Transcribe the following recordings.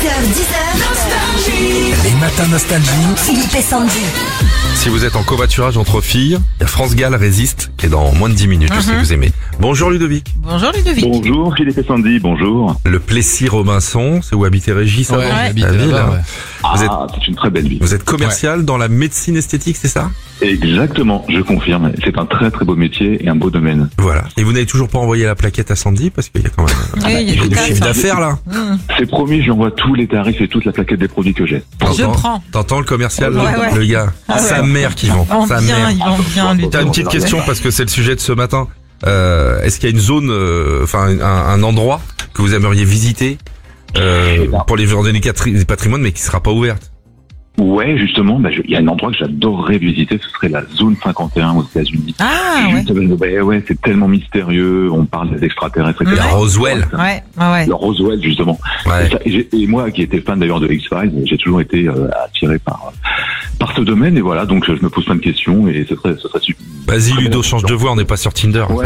6h10. Les matins nostalgie. Philippe et Sandy. Si vous êtes en covoiturage entre filles, il y a France Gall Résiste qui est dans moins de 10 minutes, je sais que vous aimez. Bonjour Ludovic. Bonjour Ludovic. Bonjour Philippe et Sandy, bonjour. Le Plessis-Robinson, c'est où habitait Régis avant Ouais, la ville. là-bas, ouais. C'est une très belle vie. Vous êtes commercial dans la médecine esthétique, c'est ça? Exactement, je confirme. C'est un très très beau métier et un beau domaine. Voilà. Et vous n'avez toujours pas envoyé la plaquette à Sandy parce qu'il y a quand même Oui, il y a du des chiffre tarifs. d'affaires là. C'est promis, j'envoie tous les tarifs et toute la plaquette des produits que j'ai. Je prends. T'entends le commercial, Ouais, ouais. le gars, sa mère qui vend, Ils sa vendent bien, mère. ils vendent bien Ludovic. T'as une petite question parce que c'est le sujet de ce matin. Est-ce qu'il y a une zone, un endroit que vous aimeriez visiter pour les journées des patrimoines, mais qui sera pas ouverte? Ouais, justement, il y a un endroit que j'adorerais visiter, ce serait la zone 51 aux États-Unis. Ah ouais. Ouais, c'est tellement mystérieux, on parle des extraterrestres, etc. La Roswell. Ouais. Le Roswell, justement. Ouais. Et moi, qui étais fan d'ailleurs de X-Files, j'ai toujours été attiré par ce domaine, et voilà, donc je me pose plein de questions, et ce serait super. Vas-y Ludo, change de voix, on n'est pas sur Tinder. Ouais.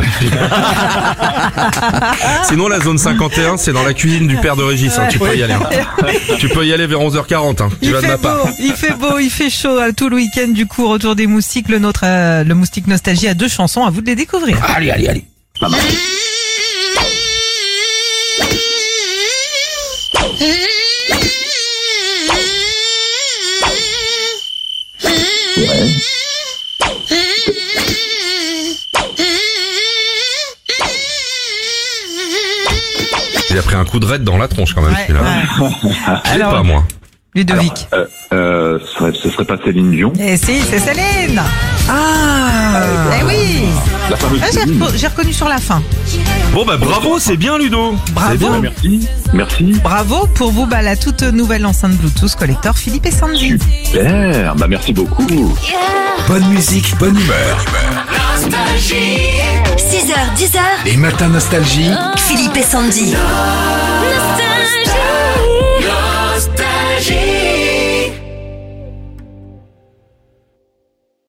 Sinon la zone 51, c'est dans la cuisine du père de Régis, hein, tu peux y aller. Hein. Tu peux y aller vers 11h40, hein. Tu vas de ma part. Il fait beau, il fait chaud tout le week-end. Du coup, retour des moustiques, le moustique nostalgie a 2 chansons, à vous de les découvrir. Allez. Ça marche. Ouais. Il a pris un coup de raid dans la tronche quand même, celui-là. Je sais Alors, pas moi. Ludovic. Ce serait pas Céline Dion. Et si, c'est Céline. Eh oui. La fameuse Ah, Céline. j'ai reconnu sur la fin. Bon bah bravo, c'est bien Ludo. Bravo. Merci. Bravo pour vous, la toute nouvelle enceinte Bluetooth collector Philippe et Sandy. Super. Merci beaucoup. Bonne musique, bonne humeur. 6h10. Les matins nostalgie. Philippe et Sandy.